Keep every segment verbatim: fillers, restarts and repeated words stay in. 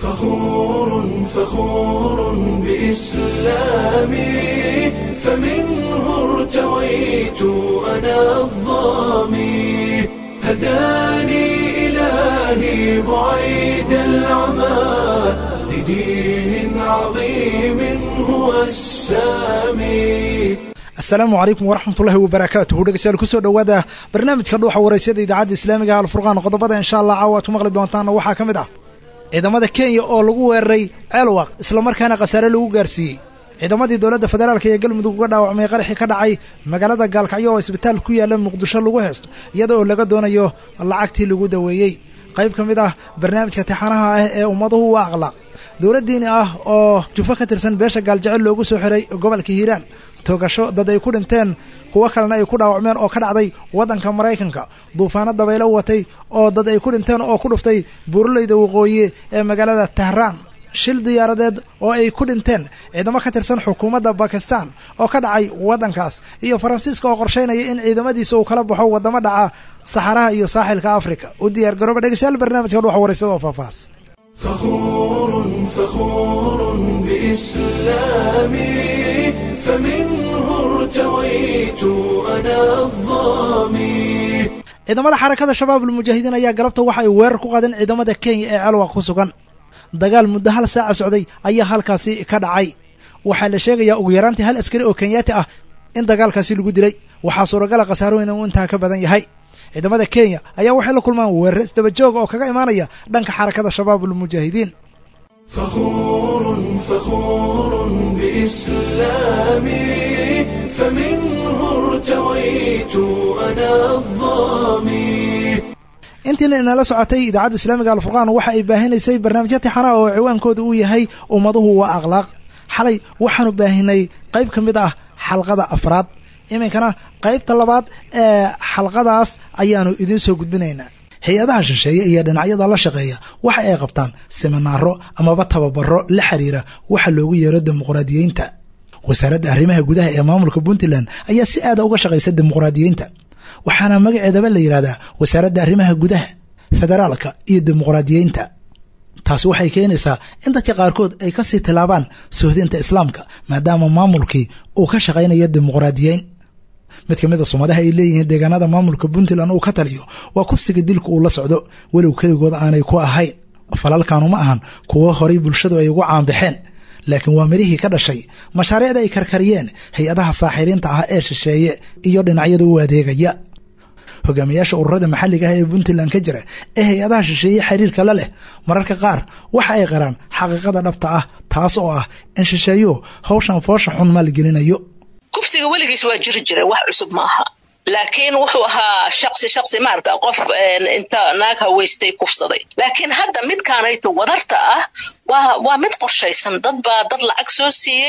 فخور فخور بإسلامي فمنه ارتويت أنا الظامي هداني إلهي بعيد العمى لدين عظيم هو السامي. السلام عليكم ورحمة الله وبركاته. dhegeystayaal ku soo dhawaada barnaamijka dhuuxa wareysada idaacadda Islaamiga ah Al-Furqaan qodobada insha Allah caawa ku maqli doontaan waxa kamid ah ciidamada Kenya oo lagu weeraray Ceelwaq isla markaana qasaare lagu gaarsiiyay ciidamadii dawladda federaalka ee galmudug uga dhaawacmay qaraxi ka dhacay magaalada Gaalkacyo oo isbitaal ku yaala Muqdisho lagu heesto iyadoo laga doonayo lacagtii lagu daweeyay qayb kamid ah barnaamijka taxanaha ah ee ummaduhu waa aqla dawladdiina ah oo jufa ka tirsan beesha Gaaljecel loogu soo xiray gobolka Hiiraan toogasho dad ay ku dhinteen kuwa kalena ay ku dhaawacmeen oo ka dhacday wadanka Mareykanka duufaano dabaylo watay oo dad ay ku dhinteen oo ku dhuftay buurleyda waqooyi ee magaalada Tehran shil diyaaradeed oo ay ku dhinteen ciidamo ka tirsan xukuumadda Pakistan oo ka dhacay wadankaas iyo Faransiiska oo qorsheynaya in ciidamadiisa uu kala baxo wadamo dhaca Saxaraha iyo saaxilka Afrika u diyaar garooba dhegeystayaal barnaamijka dhuuxa wareysada oo faahfaahs فخور فخور بإسلامي فمنه ارتويت أنا الظامي. ciidamada xarakada shabaabul mujaahidiin ayaa galabta waxa ay weerar ku qaadeen ciidamada Kenya ee Ceelwaq ku sugan dagaal muddo hal saac socday ayaa halkaasi ka dhacay waxa la sheegayaa ugu yaraantii hal askari oo Kenyaati ah in dagaalkaasi lagu dilay waxa suuragal ah qasaarooyin uu inta ka badan yahay ciidamada Kenya ayaa waxay la kulmaan weerar isdaba joog oo kaga imaanaya dhanka xarakada shabaabul mujaahidiin. فخور فخور بإسلامي فمنه ارتويت أنا الظامي. intiina inala socotay idaacadda Islaamiga Al-Furqaan waxa ay baahinaysay barnaamijyo taxana oo ciwaankoodu uu yahay ummaduhu waa akhlaaq xalay waxaanu baahinay qayb kamid ah xalqada afraad iminkana qaybta labaad ee xalqadaas ayaanu idin soo gudbinaynaa. hay-adaha shisheeye iyo dhinacyada la shaqeeya waxa ay qabtaan seminaaro amaba tababaro la xiriira waxa loogu yeero dimuqraadiyiinta. wasaaradda arrimaha gudaha ee maamulka Puntland ayaa si aad uga shaqeysa dimuqraadiyiinta waxaana magaceedaba la yiraahdaa wasaaradda arrimaha gudaha federaalka iyo dimuqraadiyiinta. taas waxay keenaysaa in dadka qaarkood ay ka sii tilaabaan suuxdinta islaamka maadaama maamulkii uu ka shaqeynayo dimuqraadiyiin. mid kamid ah Soomaaliya ay leeyihiin deegaanada maamulka Puntland uu ka taliyo waa kufsiga dilku uu la socdo walow kaligood aanay ku ahayn falalkaanu ma ahan kuwa horay bulshadu ay ugu caanbaxeen laakiin waa mirihii ka dhashay mashaariicda ay karkariyeen hay-adaha saaxiriinta ah ee shisheeye iyo dhinacyada u adeegaya. hogaamiyaasha ururada maxalliga ah ee Puntland ka jira ee hay-adaha shisheeye xiriirka la leh mararka qaar waxa ay qaraan xaqiiqada dhabta ah taas oo ah in shisheeyo hawshan foosha xun maal gelinayo. kufsiga weligiis waa jiri jiray wax cusub maaha laakiin wuxuu ahaa shaqsi shaqsi maarta qof inta naag haweystay kufsaday laakiin hadda midkaanayto wadarta ah waa waa mid qorshaysan dad baa dad lacag soo siiyey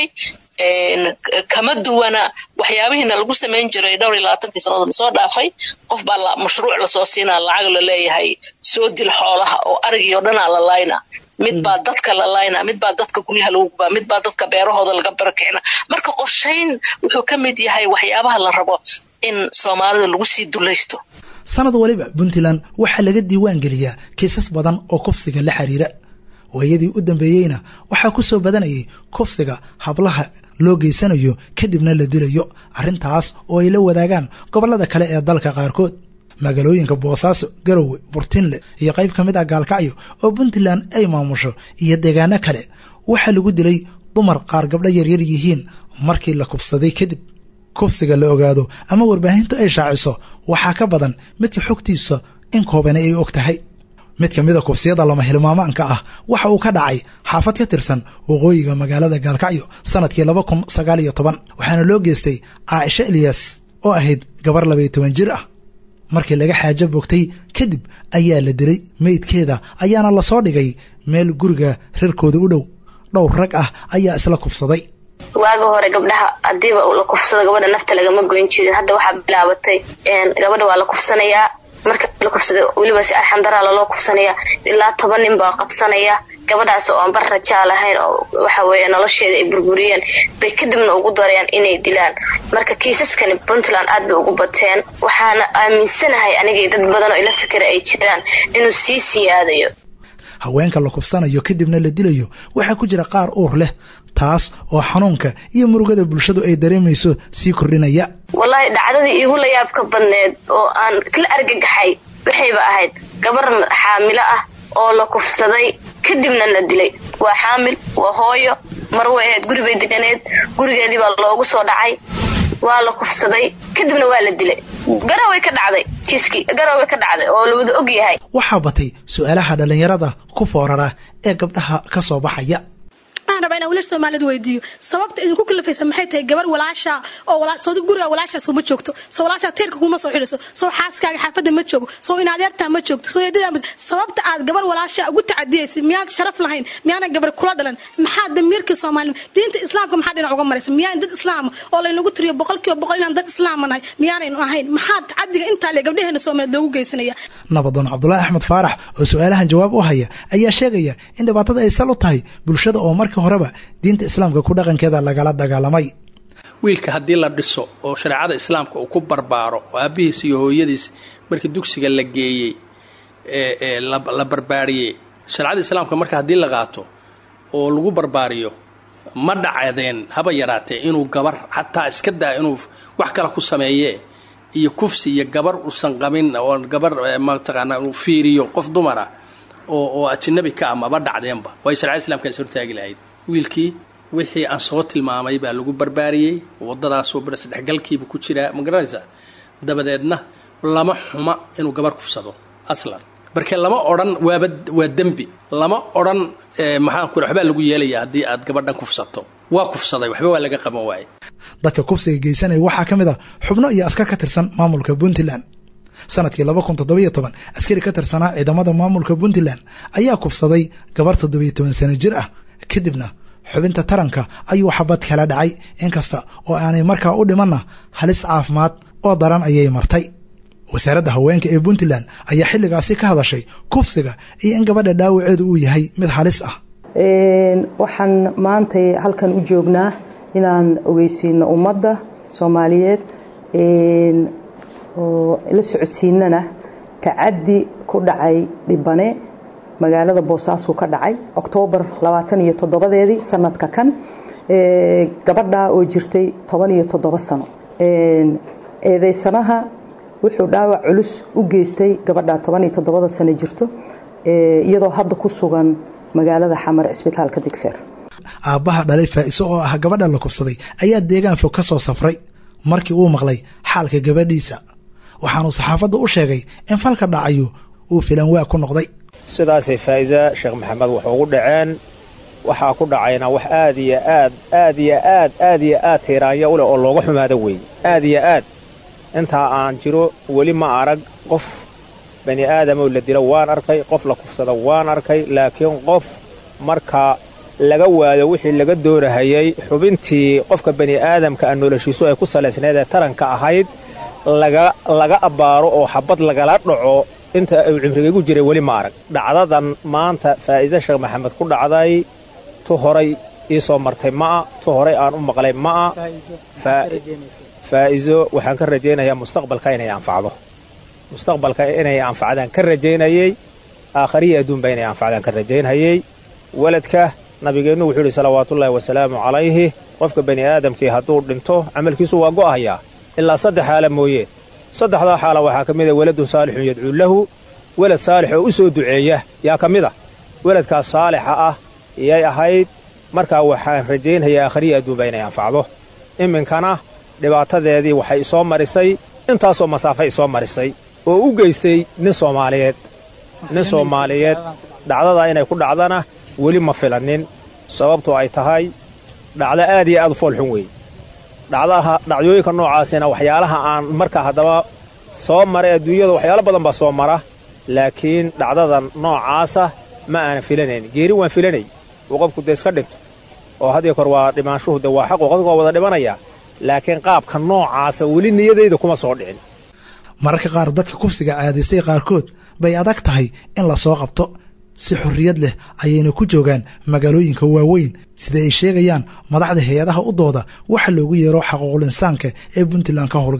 kama duwana waxyaabihiina lagu sameyn jiray dhowr iyo labaatankii sannadood soo dhaafay qof baa la mashruuc la soo siinaa lacag la leeyahay soo dil xoolaha oo arigiyo dhan la layna mid baa dadka la layna mid baa dadka guryaha lagu gubaa mid baa dadka beerahooda laga barakicina marka qorshayn wuxuu ka mid yahay waxyaabaha la rabo in Soomaalida lagu sii dulaysto. sanad waliba Puntland waxa laga diiwaan geliyaa kiisas badan oo kufsiga la xiriira waayadii u dambeeyayna waxa ku soo badanayay kufsiga hablaha loo geysanayo kadibna la dilayo arrintaas oo ay la wadaagaan gobolada kale ee dalka qaarkood. magaalooyinka Boosaaso, Garowe, Burtinle iyo qayb kamid ah Gaalkacyo oo Puntland ay maamusho iyo deegaano kale waxa lagu dilay dumar qaar gabdho yar yar yihiin markii la kufsaday kadib. kufsiga la ogaado ama warbaahintu ay shaaciso waxa ka badan midka xogtiisa in kooban ay og tahay. mid kamid ah kufsiyada lama hilmaamaanka ah waxa uu ka dhacay xaafad ka tirsan waqooyiga magaalada Gaalkacyo sanadkii laba kun sagaal iyo toban waxaana loo geystay Caaisha Ilyas oo ahayd gabar laba iyo toban jir ah. markii laga xaajo bogtay kadib ayaa la dilay meydkeeda ayaana la soo dhigay meel guriga reerkooda u dhow dhowr rag ah ayaa isla kufsaday. waaga hore gabdhaha hadiiba la kufsado gabadha nafta lagama goyn jirin hadda waxa bilaabatay een gabadha waa la kufsanayaa marka la kufsado waliba si xandara loo kufsanaya ilaa toban nin baa qabsanaya gabadhaas oo aan bar rajaal lahayn oo waxa weeye nolosheeda ay burburiyeen bay kadibna ugu darayaan inay dilaan marka kiisaskan Puntland aad bay ugu bateen waxaana aaminsanahay aniga dad badan oo ila fikir ay jiraan inuu sii siyaadayo. haweenka la kufsanayo kadibna la dilayo waxaa ku jira qaar uur leh taas oo xanuunka iyo murugada bulshadu ay dareemayso sii kordhinaya wallahi dhacdadii iigu la yaabka badneed oo aan kala argagaxay waxayba ahayd gabar xaamilo ah oo la kufsaday kadibna la dilay waa xaamil waa hooyo mar way ahayd guri bay deganeed gurigeedii baa loogu soo dhacay waa la kufsaday kadibna waa la dilay garaway ka dhacday kiski garaway ka dhacday oo la wada og yahay waxaa batay su'aalaha dhalinyarada ku foorara ee gabdhaha ka soo baxaya waxaan rabaa inaan wiilasha Soomaaliyeed weydiiyo sababta idinku kalafaysa maxay tahay gabar walaasha oo walaal soo guriga walaasha soo ma joogto soo walaasha teerka kuma soo xiriso soo xaaskaaga xaafada ma joogo soo in adeerta ma joogto soo yeedada sababta aad gabar walaasha ugu tacadiyaysid miyaad sharaf lahayn miyaana gabar kula dhalan maxaa damiirka Soomaaliyeed diinta islaamka maxaa dhinac uga maraysa miyaan dad islaam oo la inagu tiriyo boqolkiiba boqol inaan dad islaam nahay miyaanaynu ahayn maxaa tacadiga inta le gabdhaheena Soomaaliyeed ugu geysanaya nabadoon Cabdullaahi Axmed Faarax oo su'aalahan jawaab u haya ayaa sheegaya in dhibaatada ay sal u tahay bulshada oo markii horeba diinta islaamka ku dhaqankeeda lagala dagaalamay wiilka hadii la dhiso oo shariicada islaamka uu ku barbaaro oo aabihiis iyo hooyadiis markii dugsiga la geeyay ee ee la barbaariyay shariicada islaamka marka hadii la qaato oo lagu barbaariyo ma dhacadeen haba yaraatee inuu gabar hatta iska daa inuu wax kala ku sameeyay iyo kufsi iyo gabar uusan qabin oo gabar ma taqaana uu fiiriyo qof dumar ah oo oo ajnabi ka ama ba dhacdeenba way shariicada islaamka soo taagi lahayd wiilkii wixii aan soo tilmaamay baa lagu barbaariyay wadadaas oo baras dhaxgalkiiba ku jira ma garanaysa dabadeedna lama xuma inuu gabar kufsado aslan barke lama oran waa waa dambi lama oran maxaan ku waxba lagu yeelaya hadii aad gabadhan kufsato waa kufsaday waxba waa laga qaban waayay dadka kufsiga geysanay waxa kamid ah xubno iyo askar ka tirsan maamulka Puntland sanadkii laba kun toddoba iyo toban askari ka tirsanaa ciidamada maamulka Puntland ayaa kufsaday gabar toddoba iyo toban sano jir ah kadibna xubinta taranka ayuu xabad kala dhacay inkasta oo aanay markaa u dhimanna halis caafimaad oo daran ayay martay wasaaradda haweenka ee Puntland ayaa xilligaasi ka hadashay kufsiga iyo in gabadha dhaawaceedu uu yahay mid halis ah een waxaan maanta halkan u joognaa inaan ogeysiino ummadda Soomaaliyeed een oo la socodsiinana tacaddi ku dhacay dhibane magaalada Boosaaso ka dhacay October labaatan iyo toddoba-deedii sanadka kan ee gabadha oo jirtay toban iyo toddoba sano een eedeysanaha wuxuu dhaawac culus u geystay gabadha toban iyo toddoba sano jirto ee iyadoo hadda ku sugan magaalada Xamar Isbitaalka Digfeer aabaha dhalay Faa'iiso oo ah gabadha la kufsaday ayaa deegaan fog ka soo safray markii uu maqlay xaalka gabadhiisa waxaanu saxaafadda u sheegay in falka dhacayo uu filan waa ku noqday sidaasay Faa'iiso Sheekh Maxamed wuxuu ugu dhaceen waxa ku dhacayna wax aad iyo aad aad iyo aad aad iyo aad tiiraaya u leh oo looga xumaado way aad iyo aad inta aan jiro wali ma arag qof bani aadam oo la dilo waan arkay qof la kufsado waan arkay laakiin qof marka laga waayo wixii laga doorahayay xubintii qofka bani aadamka aan noloshiisu ay ku saleysneed taranka ahayd laga laga abaaro oo xabad lagala dhaco inta uu cimrigu jiray wali ma arag dhacdadan maanta Faa'iiso Sheekh Maxamed ku dhacday tu horay ii soo martay ma tu horay aan u maqlay ma Faa'iiso waxaan ka rajeynayaa mustaqbalka inay anfacdo mustaqbalka inay anfacdaan ka rajeynayay aakhiriya adduun bay inay anfacdaan ka rajeynayay waladka nabigeenu wuxuu yiri salawaatullaahi wa salaamu calayhi qofka bani aadamkii hadduu dhinto amalkiisu waa go'aya ilaa saddex xaala mooyee saddexda xaala waxaa kamid ah waladun saalixun yad'uu lahu walad saalix oo u soo duceeya yaa kamid ah waladka saalixa ah iyay ahayd marka waxaan rajeynayaa aakhiriya adduun bay inay anfacdo iminkana dhibaatadeedii waxay soo marisay intaasoo masaafay soo marisay oo u geystay nin Soomaaliyeed nin Soomaaliyeed dhacdada inay ku dhacdana wali ma filanin sababtoo ay tahay dhacdo aad iyo aad u foolxun weey dhacdaha dhacdooyinka noocaasina waxyaalaha aan marka hadaba soo maray adduunyada waxyaalo badan ba soo mara laakiin dhacdadan noocaasa ma aan filanayn geeri waan filanay oo qofku dees ka dhinto oo hadii kor waa dhimaanshuhu de waa xaq oo qofku wada dhimanaya laakiin qaabka noocaasa wali niyadeyda kuma soo dhicin mararka qaar dadka kufsiga caadaystay qaarkood bay adag tahay in la soo qabto si xurriyad leh ayayna ku joogaan magaalooyinka waaweyn sida ay sheegayaan madaxda hay'adaha u dooda waxa loogu yeero xuquuqul insaanka ee Puntland ka howlgala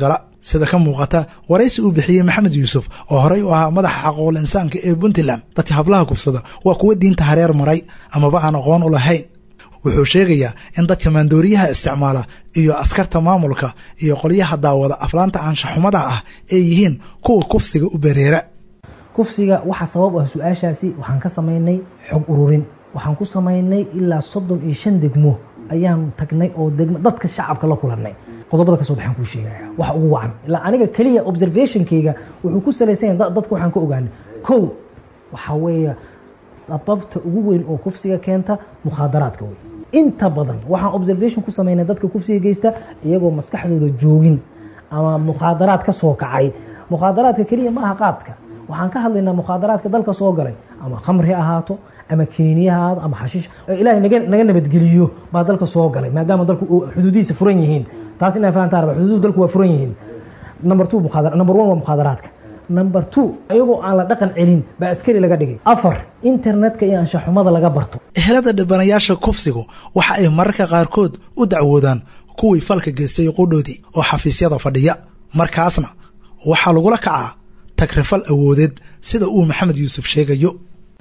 sida ka muuqata waraysi uu bixiyey maxamed yuusuf oo horey u ahaa madaxa xaquuqul insaanka ee puntland dadka hablaha kufsada waa kuwa diinta hareer maray amaba aan aqoon u lahayn wuxuu sheegayaa in dadka maandooriyaha isticmaala iyo askarta maamulka iyo qolyaha daawada aflaanta anshaxumada ah ay yihiin kuwa kufsiga u bereera kufsiga waxa sabab ah su-aashaasi waxaan ka samaynay xog ururin waxaan ku samaynay ilaa soddon iyo shan degmo ayaan tagnay oo degmo dadka shacabka la kulannay qodobada ka soo baxaan kuu sheegaya waxa ugu wacan ilaa aniga keliya observationkayga wuxuu ku salaysan yahay dadka waxaan ka ogaanay kow waxaa weeye sababta ugu weyn oo kufsiga keenta mukhaadaraadka wey inta badan waxaan observation ku samaynay dadka kufsiga geysta iyagoo maskaxdooda joogin ama mukhaadaraad ka soo kacay mukhaadaraadka keliya ma aha qaadka waxaan ka hadlaynaa mukhaadaraadka dalka soo galay ama khamri ahaato ama kiniiniya ahaato ama xashiish ilaahay naga naga nabadgeliyo baa dalka soo galay maadaama dalku xuduudihiisa furan yihiin taas inaa fahantaa raba xuduudu dalku waa furan yihiin number two mukhaadara number one waa mukhaadaraadka number two ayagoo aan la dhaqan celin baa askari laga dhigay afar internetka iyo anshaxumada laga barto ehelada dhibanayaasha kufsigu waxa ay mararka qaarkood u dacwoodaan kuwii falka geystay qudhoodii oo xafiisyada fadhiya markaasna waxaa lagula kacaa takrifal awoodeed sida uu maxamed yuusuf sheegayo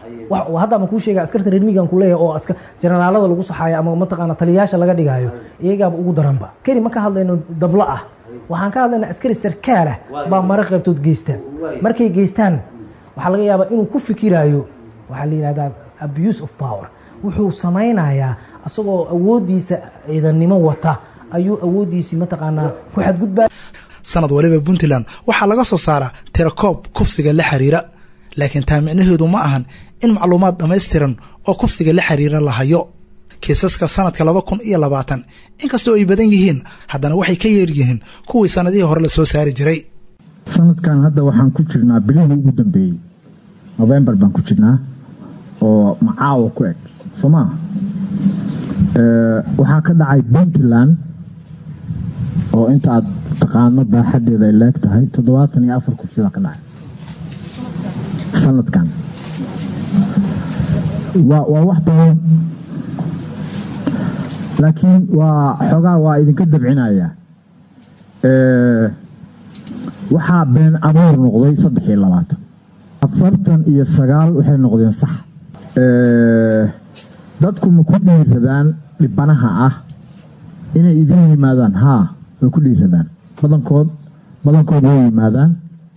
hadda ma kuu sheega askarta reer miigan ku leeyahay oo aska generaalada lagu saxaayo ama mataqaana taliyayaasha laga dhigaayo iyagaaba ugu daranba keli ma ka hadlayno dablo ah waxaan ka hadlaynaa askari sarkaal ah baa mara qaybtood geysta markay geystaan waxaa laga yaabaa inuu ku fikiraayo waxaa la yidhahdaa abuse of power wuxuu samaynayaa asagoo awooddiisa ciidannimo wata ayuu awooddiisii mataqaanaa ku xadgudbaa sanad waliba puntland waxaa laga soo saaraa tirakoob kufsiga la xiriira laakiin taa micnaheedu ma ahan in macluumaad dhammaystiran oo kufsiga la xiriira la hayo kiisaska sanadka laba kun iyo labaatan inkastoo ay badan yihiin haddana waxay ka yeer yihiin kuwii sanadihii hore la soo saari jiray sanadkan hadda waxaan ku jirnaa bilihii ugu dambeeyey novembar baan ku jirnaa oo macaawo ku eg soo maa waxaa ka dhacay puntland oo inta aad taqaano baaxadeeda ay leeg tahay toddobaatan iyo afar kufsi baa ka dhacay sanadkan waa waa wax badan laakiin waa xoogaa waa idinka dabcinaya waxaa been abuur noqday saddex iyo labaatan afartan iyo sagaal waxay noqdeen sax dadku ma ku dhiiradaan dhibanaha ah inay idin yimaadaan haa way ku dhiiradaan badankood badankood way yimaadaan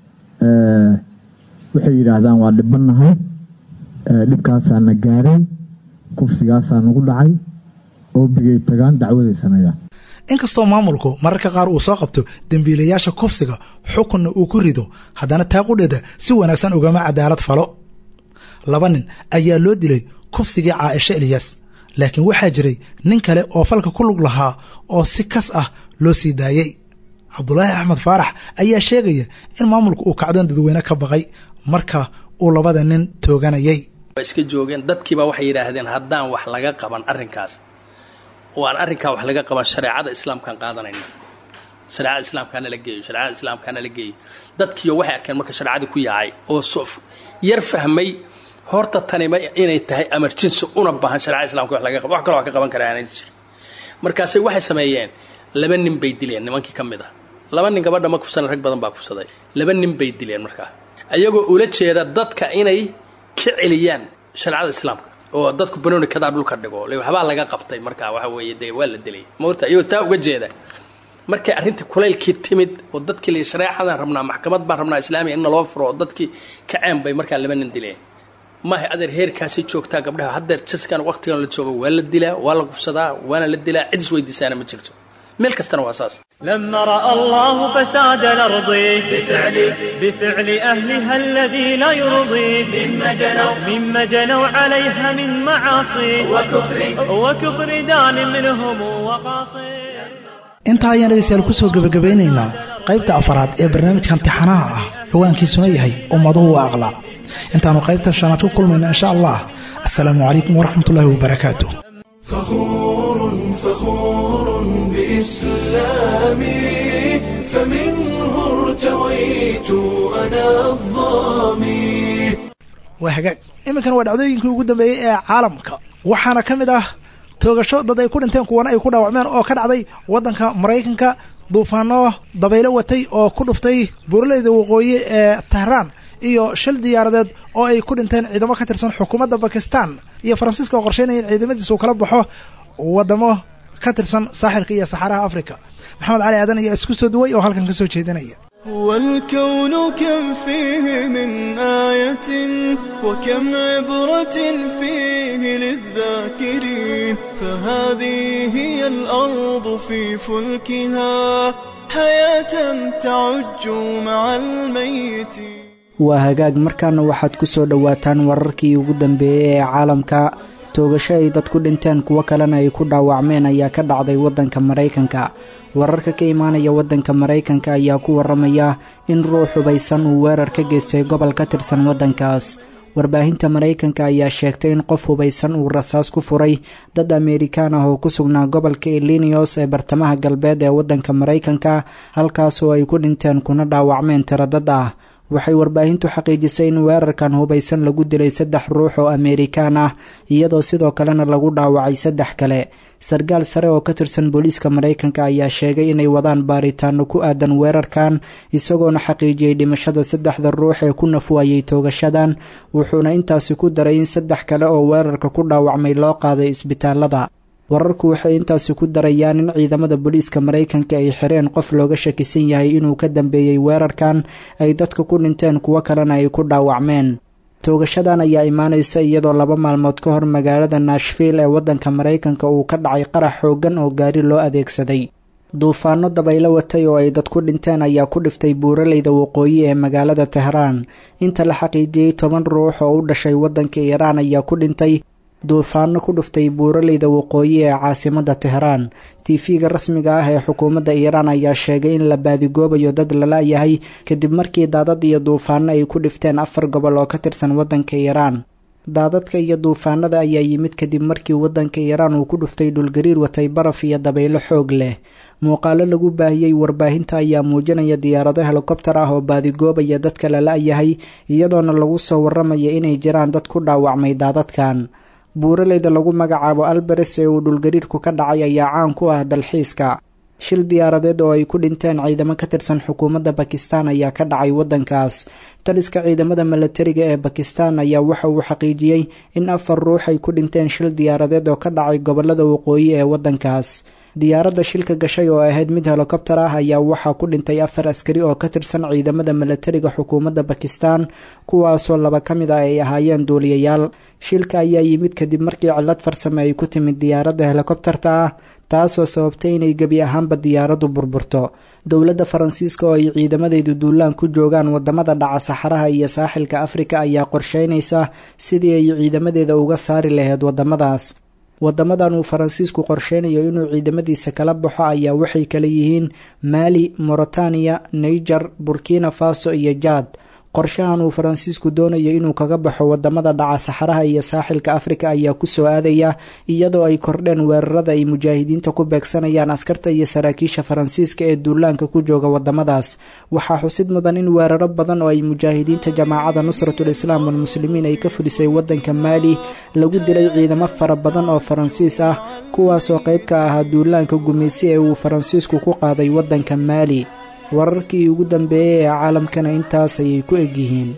waxay yidhaahdaan waa dhibanahay dhibkaasaa na gaaray kufsigaasaa nagu dhacay oo bigay tagaan dacwaday sameeyaan inkastoo maamulku mararka qaar uu soo qabto dembiilayaasha kufsiga xukunna uu ku rido haddana taaqudheeda si wanaagsan ugama cadaalad falo laba nin ayaa loo dilay kufsigii caaisha eliyas laakiin waxaa jiray nin kale oo falka ku lug lahaa oo si kas ah loo sii daayey cabdulaahi axmed faarax ayaa sheegaya in maamulku uu kacdoon dadweyne ka baqay marka uu labada nin tooganayay iska joogeen dadkiiba waxay yidhaahdeen haddaan wax laga qaban arrinkaas oo aan arrinkaa wax laga qaban shareecada islaamkaan qaadanayna shareecada islaamkaana la geeyo shareecada islaamkaana la geeyo dadkiiyo waxay arkeen marka shareecadii ku yaacay oo sof yar fahmay horta tanima inay tahay emergency una baahan shareecada islaamka wax laga qaban wax kale wax ka qaban karaan aanay jirin markaasay waxay sameeyeen laba nin bay dileen nimankii ka mid ah laba nin gabadha ma kufsan rag badan baa kufsaday laba nin bay dileen markaa ayagoo ula jeeda dadka inay ka celiyaan shareecada islaamka oo dadku banooni kadaa dhulka dhigo waxbaa laga qabtay markaa waxa weeye dee waa la dilay moorta ayuu taa uga jeeda markay arrinta kulaylkii timid oo dadkii la shareecadan rabnaa maxkamad baan rabnaa islaamiga in loo furo oo dadkii kaceen bay markaa laba nin dileen maaha adeer heerkaasi joogtaa gabdhaha haddeer jaskan waqtigan la joogo waa la dilaa waa la kufsadaa waana la dilaa cid is weydiisaana ma jirto meel kastana waa saas لما رأى الله فساد الأرض بفعل بفعل أهلها الذي لا يرضي مما جنوا مما جنوا عليها من معاصي وكفر وكفر دان منهم وقاصي intaa ayaan dhegeystayaal ku soo gabagabeynaynaa qaybta afaraad ee barnaamijka imtixaanaha ah ciwaankiisuna yahay ummaduhu waa akhlaaq intaanu qaybta shanaad ku kulmayno insha allah assalaamu calaykum waraxmatullaahi wabarakaatuh فخور فخور بإسلامي فمنه ارتويت أنا الظامي waa hagaag iminkan waa dhacdooyinkii ugu dambeeyey ee caalamka waxaana ka mid ah toogasho dad ay ku dhinteen kuwana ay ku dhaawacmeen oo ka dhacday waddanka maraykanka duufaano dabaylo watay oo ku dhuftay buuraleyda waqooyi ee Tahraan iyo shil diyaaradeed oo ay ku dhinteen ciidamo ka tirsan xukuumadda Pakistan iyo Faransiiska oo qorsheynaya in ciidamadiisu kala baxo wadamo ka tirsan saaxilka iyo saxaraha Afrika. maxamed cali aadan ayaa isku soo duway oo halkan ka soo jeedinaya. والكون كم فيه من آية وكم عبرة فيه للذاكرين فهذه هي الأرض في فلكها حياة تعج مع الميت. waa hagaag markaana waxaad ku soo dhawaataan wararkii ugu dambeeyay ee caalamka. toogasho ay dad ku dhinteen kuwo kalena ay ku dhaawacmeen ayaa ka dhacday waddanka Mareykanka. wararka ka imaanaya waddanka Mareykanka ayaa ku waramaya in ruux hubaysan uu weerar ka geystay gobol ka tirsan waddankaas. warbaahinta Mareykanka ayaa sheegtay in qof hubaysan uu rasaas ku furay dad Ameerikaan ah oo ku sugnaa gobolka Illinois ee bartamaha galbeed ee waddanka Mareykanka, halkaas oo ay ku dhinteen kuna dhaawacmeen tiro dad ah. waxay warbaahintu xaqiijisay in weerarkan hubaysan lagu dilay saddex ruux oo Ameerikaan ah iyadoo sidoo kalena lagu dhaawacay saddex kale. sargaal sare oo ka tirsan booliiska Mareykanka ayaa sheegay inay wadaan baaritaano ku aadan weerarkan, isagoona xaqiijiyay dhimashada saddexda ruux ee ku nafwaayay toogashadan, wuxuuna intaasi ku daray in saddex kale oo weerarka ku dhaawacmay loo qaaday isbitaalada. wararku waxay intaasi ku darayaan in ciidamada booliiska Mareykanka ay xireen qof looga shakisan yahay inuu ka dambeeyay weerarkan, ay dadka ku dhinteen kuwo kalena ay ku dhaawacmeen. toogashadan ayaa imaanaysa iyadoo laba maalmood ka hor magaalada Nashville ee waddanka Mareykanka uu ka dhacay qarax xooggan oo gaari loo adeegsaday. duufaano dabaylo watay oo ay dad ku dhinteen ayaa ku dhiftay buuraleyda waqooyi ee magaalada Tahraan. inta la xaqiijiyay toban ruux oo u dhashay waddanka Iiraan ayaa ku dhintay duufaano ku dhuftay buuraleyda waqooyi ee caasimadda Tahraan. tiifiga rasmiga ah ee xukuumadda Iiraan ayaa sheegay in la baadigoobayo dad lala yahay kadib markii daadad iyo duufaano ay ku dhifteen afar gobol oo ka tirsan waddanka Iiraan. daadadka iyo duufaanada ayaa yimid kadib markii waddanka Iiraan uu ku dhuftay dhulgariir watay baraf iyo dabaylo xoog leh. muuqaalo lagu baahiyey warbaahinta ayaa muujinaya diyaarado helikobtar ah oo baadigoobaya dadka lala yahay, iyadoona lagu soo waramaya inay jiraan dad ku dhaawacmay daadadkan. buuraleyda lagu magacaabo Albares ee uu dhulgariirku ka dhacay ayaa caan ku ah dalxiiska. shil diyaaradeed oo ay ku dhinteen ciidamo ka tirsan xukuumadda Pakistan ayaa ka dhacay waddankaas. taliska ciidamada milatariga ee Pakistan ayaa waxa uu xaqiijiyey in afar ruux ay ku dhinteen shil diyaaradeed oo ka dhacay gobolada waqooyi ee waddankaas. diyaaradda shilka gashay oo ahayd mid helikobtar ah ayaa waxaa ku dhintay afar askari oo ka tirsan ciidamada milatariga xukuumadda Pakistan, kuwaasoo laba ka mid ah ay ahaayeen duuliyayaal. shilka ayaa yimid kadib markii cillad farsame ay ku timid diyaaradda helikobtarta ah, taasoo sababtay inay gebi ahaanba diyaaraddu burburto. dowladda Faransiiska oo ay ciidamadeedu duulaan ku joogaan wadamada dhaca saxaraha iyo saaxilka Afrika ayaa qorsheynaysa sidii ay ciidamadeeda uga saari lahayd wadamadaas. wadamadan uu Faransiisku qorsheynayo inuu ciidamadiisa kala baxo ayaa waxay kala yihiin Mali, Mauritania, Niger, Burkina Faso iyo Chad. qorshahan uu Faransiisku doonayo inuu kaga baxo wadamada dhaca saxaraha iyo saaxilka Afrika ayaa ku soo aadaya iyadoo ay kordheen weerarada ay mujaahidiinta ku beegsanayaan askarta iyo saraakiisha Faransiiska ee duulaanka ku jooga wadamadaas. waxaa xusid mudan in weeraro badan oo ay mujaahidiinta jamaacada Nusratul Islaam wal Muslimiin ay ka fulisay wadanka Mali lagu dilay ciidamo fara badan oo Faransiis ah, kuwaasoo qayb ka ahaa duulaanka gumeysi ee uu Faransiisku ku qaaday wadanka Mali. wararkii ugu dambeeyay ee caalamkana intaas ayay ku eg yihiin.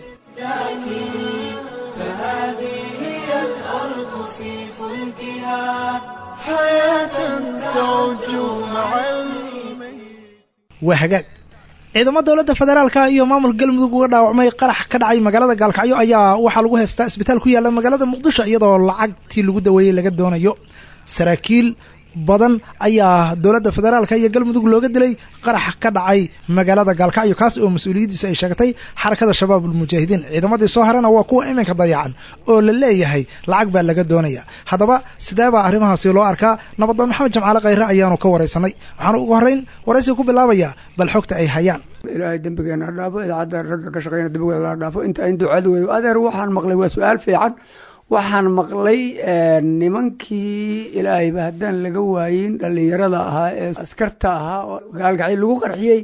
waa hagaag ciidamo dowladda federaalka iyo maamulka galmudug uga dhaawacmay qarax ka dhacay magaalada Gaalkacyo ayaa waxaa lagu heystaa isbitaal ku yaala magaalada Muqdisho iyadoo lacagtii lagu daweeyay laga doonayo. saraakiil badan ayaa dowladda federaalka iyo galmudug looga dilay qarax ka dhacay magaalada Gaalkacyo, kaas oo mas'uuliyadiisa ay sheegtay xarakada shabaabul mujaahidiin. ciidamadii soo harana waa kuwa iminka dayacan oo la leeyahay lacag baa laga doonaya. haddaba sidee baa arrimahaasi loo arkaa? nabadda maxamed jamcaale khayre ayaanu ka waraysanay. waxaanu ugu horreyn waraysiga ku bilaabayaa bal xogta ay hayaan. ilaahay dembigeena ha dhaafo, idaacadda ragga ka shaqeeyna dembigeena ha dhaafo. inta in ducadu weeyo adeer waxaan maqlay waa su-aal fiican. waxaan maqlay nimankii ilaahayba haddaan laga waayin dhallinyarada ahaa ee askarta ahaa oo Gaalkacyo lagu qarxiyey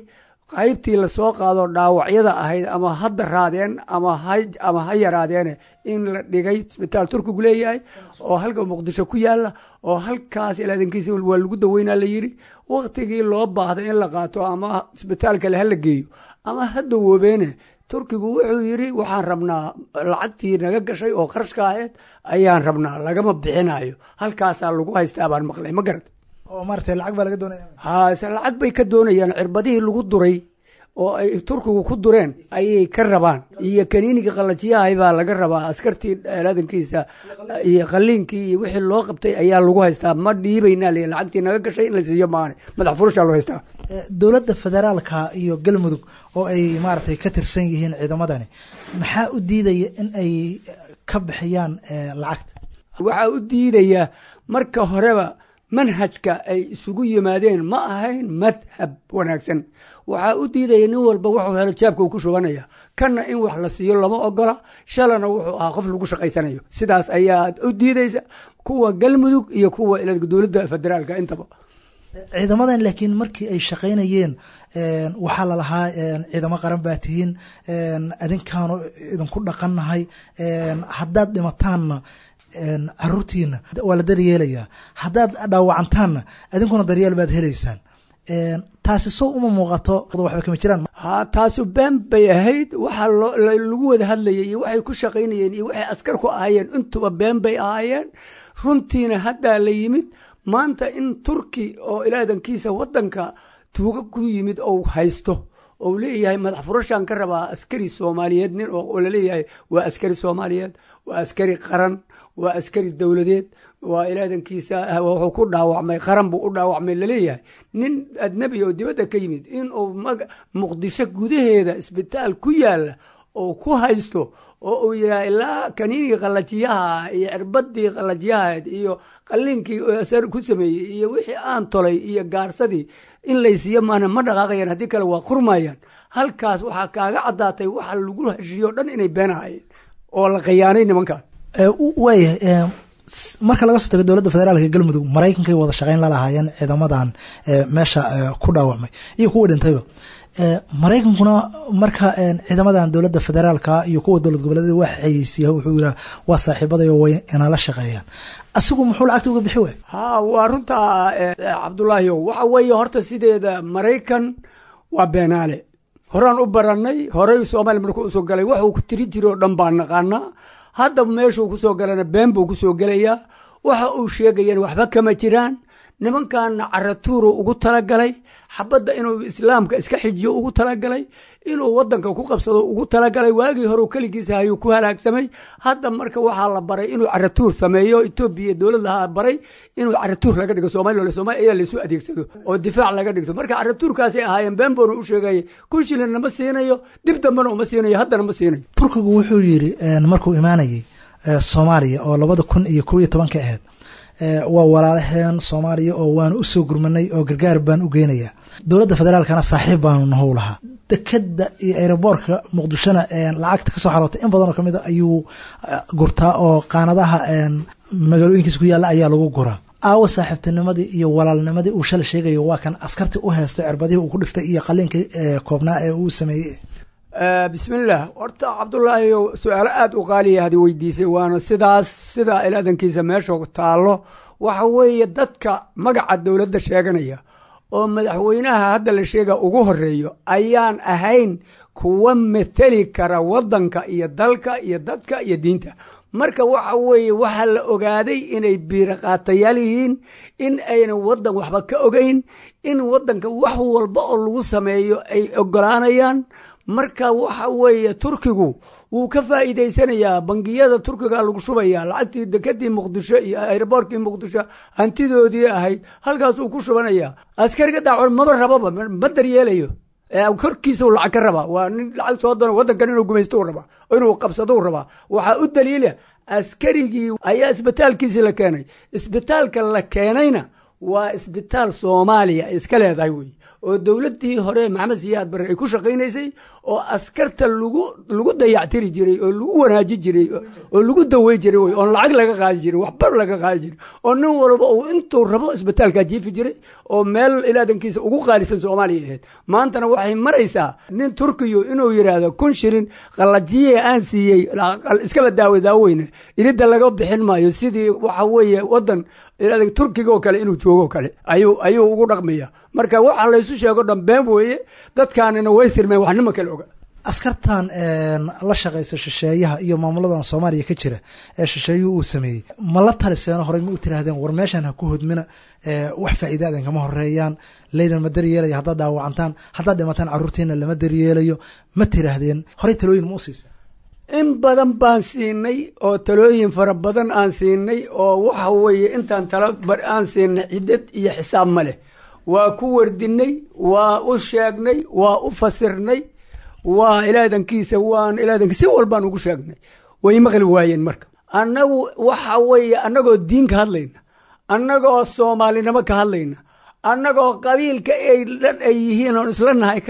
qaybtii lasoo qaado dhaawacyada ahayd ama hadda raadeen ama ha ama ha yaraadeene in la dhigay isbitaal turkigu leeyahay oo halka muqdisho ku yaala oo halkaas ilaadankiisa waa lagu daweynaa la yidhi waktigii loo baahda in la qaato ama isbitaal kale ha la geeyo ama ha dawoobeene turkigu wuxuu yidhi waxaan rabnaa lacagtii naga gashay oo qarashka ahayd ayaan rabnaa lagama bixinayo halkaasaa lagu haystaa baan maqlay ma garad oo maaragtay lacag baa laga doonaya haase lacag bay ka doonayaan cirbadihii lagu duray oo ay turkigu ku dureen ayay ka rabaan iyo kaniiniga qalajiyahay baa laga rabaa askartii aadankiisa iyo qaliinkii iyo wixii loo qabtay ayaa lagu haystaa ma dhiibaynaa le lacagtii naga gashay in la siiyo maane madax furushaa loo haystaa dowladda federaalka iyo galmudug oo ay maaragtay ka tirsan yihiin ciidamadani maxaa u diidaya in ay ka bixiyaan lacagta waxaa u diidaya marka horeba manhajka ay isugu yimaadeen ma ahayn madhab wanaagsan waxaa u diidaya nin walba wuxuu helo jaabka uu ku shubanaya kanna in wax la siiyo lama ogola shalana wuxuu ahaa qof lagu shaqaysanayo sidaas ayaa u diidaysa kuwa galmudug iyo kuwa dowladda federaalka intaba ciidamadan laakiin markii ay shaqaynayeen waxaa lalahaa ciidamo qaran baa tihiin adinkaanu idinku dhaqannahay haddaad dhimataanna caruurtiina waa la daryeelayaa haddaad dhaawacantaanna adinkuna daryeel baad helaysaan taasi soo uma muuqato waxba kama jiraan ha taasu been bay ahayd waxa lagu wada hadlayay iyo waxay ku shaqaynayeen iyo waxay askar ku ahaayeen intuba been bay ahaayeen runtiina haddaa la yimid maanta in turki oo ilaadankiisa wadanka tuuga ku yimid ou haysto ou leeyahay madax furashaan ka rabaa askari soomaaliyeed nin oo laleeyahay waa askari soomaaliyeed waa askari qaran waa askari dowladeed waa ilaadankiisa wuxuu ku dhaawacmay qaran buu u dhaawacmay laleeyahay nin adnebi oo dibadda ka yimid in uu muqdisho gudaheeda isbitaal ku yaala oo ku haysto oo uu yidhaha ilaa kaniinigii qalajiyaha iyo cirbadii qalajiyahaed iyo qaliinkii asar ku sameeyey iyo wixii aan tolay iyo gaarsadii in laysiiyo maana ma dhaqaaqayaan haddii kale waa qurmayaan halkaas waxaa kaaga caddaatay waxa lagu heshiiyo dhan inay beenahayeen oo la khiyaanay nimankaan waaya marka laga soo tago dowladda federaalka galmudug maraykankay wada shaqayn lalahaayeen ciidamadan meesha ku dhaawacmay iyo kuwa dhintayba maraykankuna marka ciidamadan dowladda federaalka iyo kuwa dowlad goboleed waa xayeysiiya wuxuu yiraa waa saaxiibadayo way inala shaqeeyaan asigu muxuu lacagta uga bixi waay ha waa runta cabdullaahi waxa weeye horta sideeda maraykan waa beenaale horaan u baranay horey soomaaliya markuu usoo galay waxuu ku tiri jiro o dhan baan naqaanaa hadda meeshuu kusoo galana been buu kusoo gelayaa waxa uu sheegayaan waxba kama jiraan nimankaana caratuuru ugu talagalay xabadda inuu islaamka iska xijiyo ugu talagalay inuu wadanka ku qabsado ugu talagalay waagii hore keligiisa hayuu ku halaagsamay hadda marka waxaa la baray inuu caratuur sameeyo etoobiya dowladaha baray inuu caratuur laga dhigo soomaaliya soomaaliya laysu adeegsado oo difaac laga dhigto marka caratuurkaasay ahaayeen been boona u sheegayay kun shilina ma siinayo dib dambena uma siinayo haddana ma siinayo turkigu wuxuu yidhi markuu imaanayay soomaaliya oo labada kun iyo kow iyo tobanka ahayd waa walaalaheen soomaaliya oo waanu usoo gurmanay oo gargaar baan u geynayaa dowladda federaalkana saaxiib baanu nahow lahaa dekeda iyo aeroboortka muqdishona lacagta kasoo xarootay in badanoo kamid a ayuu gurtaa oo qaanadaha magaalooyinkiisa ku yaalla ayaa lagu guraa aawo saaxiibtinimadii iyo walaalnimadii uu shala sheegayo waa kan askartii u heystay cirbadihii uu ku dhiftay iyo qaliinkii koobnaa ee uu sameeyey bismillaah horta cabdullaahi su-aalo aada u qaaliya hadi weydiisay waana sidaas sidaa ilaadankiisa meesha taallo waxa weeye dadka magaca dowladda sheeganaya oo madaxweynaha hadda la sheega ugu horeeyo ayaan ahayn kuwa mateli kara wadanka iyo dalka iyo dadka iyo diinta marka waxa weeye waxaa la ogaaday inay biiraqaatayaal yihiin in aynan wadan waxba ka ogeyn in wadanka wax walba oo lagu sameeyo ay ogolaanayaan marka waxa weeye turkigu wuu ka faa'iidaysanayaa bangiyada turkiga lagu shubaya lacagtii dekadii muqdisho iyo aeroboortkii muqdisho hantidoodii ahayd halkaas uu ku shubanaya askariga daacon maba rababa ma daryeelayo korkiisa uu lacag ka rabaa waa nin lacag soo doona wadankan inuu gumaysto u rabaa oo inuu qabsado u rabaa waxaa u daliila askarigii ayaa isbitaalkiisii la keenay isbitaalka la keenayna waa isbitaal soomaaliya ay iska leedahay wey oo dowladdii hore maxamed siyaad barre ay ku shaqaynaysay oo askarta lagu lagu dayactiri jiray oo lagu wanaaji jiray oo lagu dawey jiray wey oon lacag laga qaadi jiray waxbar laga qaadi jiray oo nin walba uu intuu rabo isbitaalkaa jiifi jiray oo meel ilaadankiisa ugu qaalisan soomaaliya ahayd maantana waxay maraysaa nin turkiyo inuu yidhaahdo kun shilin qallajiye aan siiyey iskaba daawo daaweyne ilidda laga bixin maayo sidii waxa weeye waddan turkiga oo kale inuu joogo kale ayuu ayuu ugu dhaqmaya marka waxa laysu sheego dhan been weeye dadkaanina way sirmeen waxnimo kale oga askartan la shaqaysa shisheeyaha iyo maamuladan soomaaliya ka jira ee shisheeyuhu uu sameeyey ma la taliseeno horey ma u tiraahdeen war meeshan ha ku hodmina wax faa'iidaadan kama horeeyaan leydan ma daryeelayo haddaad daawacantaan haddaad dhimataan carruurtiina lama daryeelayo ma tiraahdeen horey talooyin ma u siisa in badan baan siinay oo talooyin fara badan aan siinay oo waxa weeye intaan tala aan siinay cidad iyo xisaab ma leh waa ku wardinay waa u sheegnay waa u fasirnay waa ilaadankiisa waan ilaadankiisa si walbaan ugu sheegnay way maqli waayeen marka annagu waxa weeye annagoo diin ka hadlayna annagoo soomaalinimo ka hadlayna annagoo qabiilka ay dhan ay yihiin oon isla nahay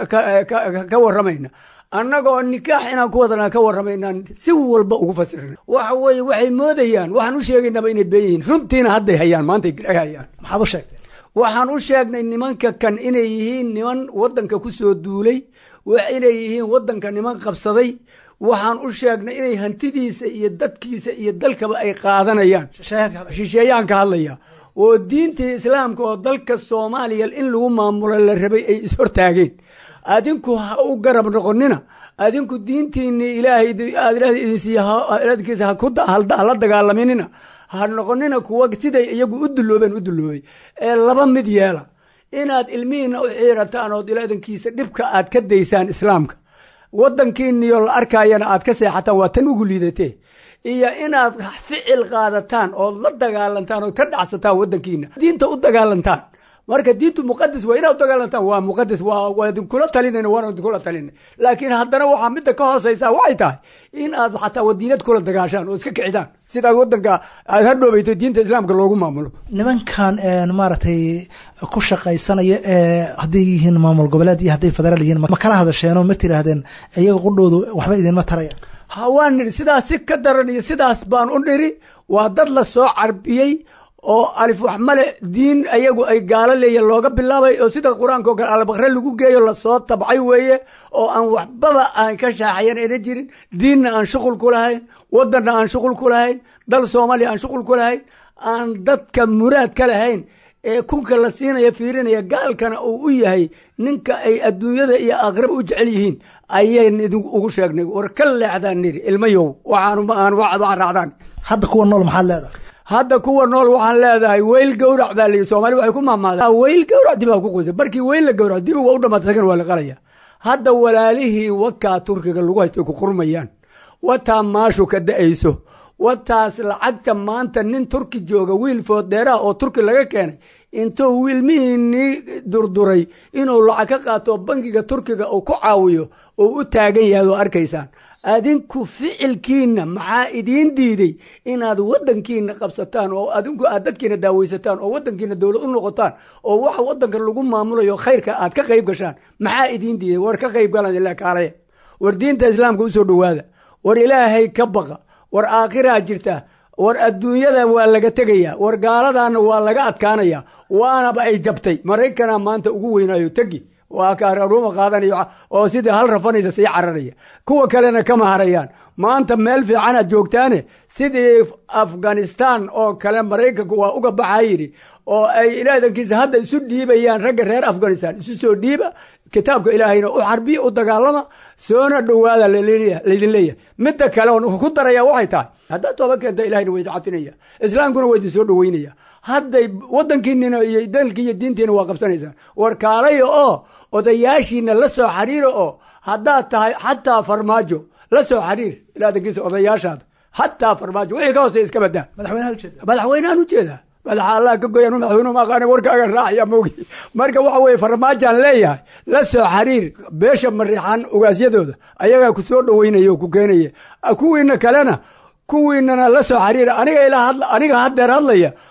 ka warramayna annagoo nikaax inaan ku wadana ka warramaynaan si walba ugu fasirna waxa weeye waxay moodayaan waxaan u sheegaynaba inay been yihiin runtiina hadday hayaan maantay hayaan maxaad u sheegtay waxaan u sheegnay nimanka kan inay yihiin niman waddanka ku soo duulay inay yihiin waddanka niman qabsaday waxaan u sheegnay inay hantidiisa iyo dadkiisa iyo dalkaba ay qaadanayaan shisheeyaan ka hadlaya oo diintii islaamka oo dalka soomaaliya in lagu maamulo la rabay ay ishortaageen adinku ha u garab noqonina adinku diintiinni ilaahay aad ilaahay idin siiya ilaahinkiisa ha ku hala dagaalaminina ha noqonina kuwa siday iyagu u duloobeen u duloobay ee laba mid yeela inaad ilmihiina u xiirataan ood ilaahinkiisa dhibka aad ka daysaan islaamka waddankiiniyo la arkayana aad ka seexataan waa tan ugu liidatee iyo inaad ficil qaadataan ood la dagaalantaan ood ka dhacsataan waddankiina diinta u dagaalantaan marka diintu muqadas waa inaad u dagaalantaan waa muqadas waa idinkula talinayna waana idinkula talinay laakiin haddana waxaa midda ka hoosaysaa waxay tahay in aad xataa wadiinad kula dagaashaan oo iska kicidaan sidaad waddanka aad hadhoobayto diinta islaamka loogu maamulo nimankan maaragtay ku shaqaysanaya ee hadday yihiin maamul goboleed iyo hadday federaal yihiin ma kala hadasheenoo ma tiraahdeen iyaga qudhoodu waxba idinma tarayaan ha waan nidhi sidaas si ka daran iyo sidaas baan u nidhi waa dad la soo carbiyey oo alif wax male diin ayagu ay gaalo leeya looga bilaabay oo sida qur-aanka oo kale albaqre lagu geeyo lasoo tabcay weeye oo aan waxbaba aan ka shaaxayan ayna jirin diinna aan shuqul ku lahayn waddanna aan shuqul ku lahayn dal soomaaliya aan shuqul ku lahayn aan dadka muraad ka lahayn ee kunka la siinaya fiirinaya gaalkana uu u yahay ninka ay adduunyada iyo aakhiraba u jecel yihiin ayayn idin ugu sheegnay war ka leexdaan niri ilmayow waxaan waxaan raacdaan hadda kuwa nool maxaad leedahay hadda kuwa nool waxaan leedahay weyl gawrac baa layidhi soomaali waxay ku maamaadaan weyl gawrac dibaa ku qoysa markii weyl la gawrac dibi waa u dhamaata sagan waa la qalaya hadda walaalihii wakaa turkiga lagu haysto ku qurmayaan wataa maashu ka da'ayso wataas lacagta maanta nin turki jooga wiil fooddeeraha oo turki laga keenay intuu wiilmihiinii durduray inuu lacag ka qaato bangiga turkiga uu ku caawiyo oo u taagan yahay oo arkaysaan adinku ficilkiina maxaa idiin diiday inaad waddankiina qabsataan oo adinku aad dadkiina daaweysataan oo waddankiina dowlad u noqotaan oo waxa waddanka lagu maamulayo khayrka aad ka qayb gashaan maxaa idiin diiday war ka qayb galan ilaa kaalaya war diinta islaamka u soo dhowaada war ilaahay ka baqa war aakhiraa jirta war adduunyada waa laga tegayaa war gaaladaana waa laga adkaanaya waanaba ay jabtay maraykana maanta ugu weynaayo tegi waa kaaruma qaadanayo oo sidii hal rafanaysa sii cararaya kuwa kalena kama harayaan maanta meel fiican aad joogtaane sidii afghanistan oo kale maraykanku waa uga baxaa yidhi oo ay ilaadankiisa hadda isu dhiibayaan ragga reer afghanistan isu soo dhiiba kitaabka ilaahayna u xarbiya u dagaalama soona dhowaada laydin leeyahay midda kale oon ku daraya waxay tahay haddaad tooba keenta ilahayna waa idin cafinaya islaamkuna waa idin soo dhoweynaya hadday waddankiinina iyo dalkii iyo diintiina waa qabsanaysaan war kaalaya oo odayaashiina la soo xariira oo haddaad tahay xataa farmaajo la soo xariir ilaadankiisa odayaashaada xataa farmaajo wixii ka hooseya iska badaa madaxweynehan ujeedaa madaxa allah ka goyan madaxweynuhu ma aqaana warkaaga raacaya moogi marka waxa weeye farmaajaan leeyahay la soo xariir beesha mariixan ogaasyadooda ayagaa ku soo dhoweynaya oo ku keenaya kuwiina kalena kuwiinana la soo xariira aniga ilaa hadla aniga haddeer hadlaya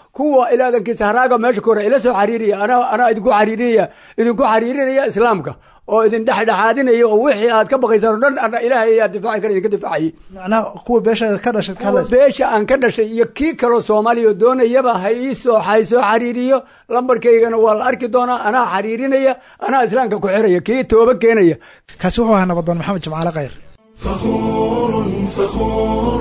kuwa ilaadankiisa haraaga meesha ka hore ila soo xariiriya anaa anaa idinku xariirinaya idinku xariirinaya islaamka oo idin dhexdhexaadinaya oo wixii aad ka baqaysaan oo dhan ana ilaahay ayaa difaaci kara idinka difaacayay macnaha kuwa beesha ka dhashay ka hadlaysa beesha aan ka dhashay iyo kii kaloo soomaaliya doonayaba ha ii soo hay soo xariiriyo lambarkaygana waa la arki doonaa anaa xariirinaya anaa islaamka ku xiraya kii tooba keenaya kaasi wuxuu ahaa nabadoon maxamed jimcaale khayr فخور فخور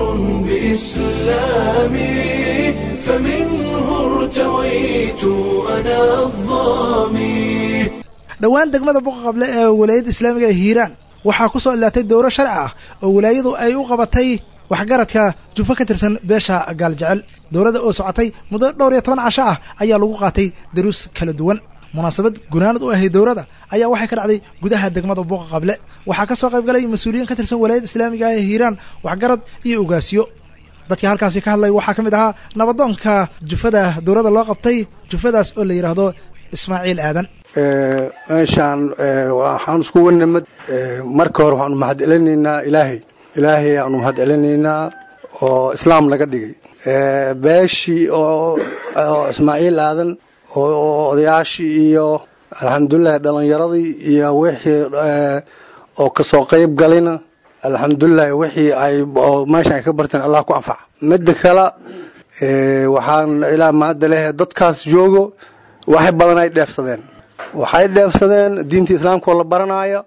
بإسلامي فمنه ارتويت أنا الظامي dhowaan degmada buqa qable ee walaayadda islaamiga ee hiiraan waxaa ku soo ilaatay dowro sharci ah oo walaayadu ay u qabatay waxgaradka jufo ka tirsan beesha gaaljecel dowladda oo socotay muddo dhowr iyo toban casho ah ayaa lagu qaatay daruus kala duwan munaasabad gunaanad u ahay dowladda ayaa waxay ka dhacday gudaha degmada buqa qable waxaa ka soo qayb galay mas-uuliyiin ka tirsan walaayadda islaamiga ee hiiraan waxgarad iyo ugaasyo dadkii halkaasi ka hadlay waxaa ka mid ahaa nabadoonka jufada dowladda loo qabtay jufadaas oo la yidhaahdo ismaaciil aadan meeshaan waxaan iskugu nimid marka hore waxaanu mahad celinaynaa ilaahay ilaahay aanu mahad celinaynaa oo islaam naga dhigay beeshii oo ismaaciil aadan oo odayaashii iyo alxamdulilah dhalinyaradii iyo wixii oo kasoo qayb galina alxamdulilah wixii ay meeshaan ay ka barteen allah ku anfaca midda kale waxaan ilaa maada lehe dadkaas joogo waxay badan ay dheefsadeen waxay dheefsadeen diinta islaamka oo la baranaayo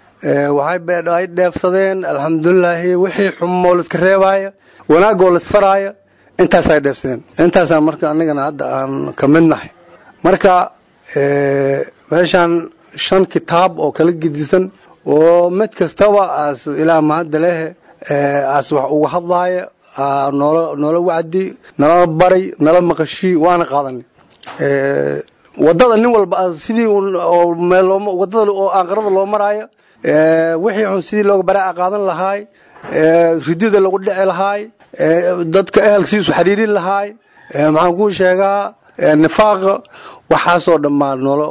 waxay dheefsadeen alxamdulilaahi wixii xumoo la iska reebaayo wanaagoo la isfaraayo intaasay dheefsadeen intaasaa marka anigana hadda aan ka mid nahay marka meeshaan shan kitaab oo kala gedisan oo mid kastaba aas ilaa mahadda lehe aas wax uga hadlaaya noola noola wacdi nala baray nala maqashii waana qaadanay wadada nin walba sidii wadada oo aanqarada loo maraayo wixii xun sidii looga baraa qaadan lahaay ridida lagu dhici lahaay dadka ehelkiisu xiriirin lahaay maxaan kuu sheegaa nifaaqa waxaasoo dhammaan noolo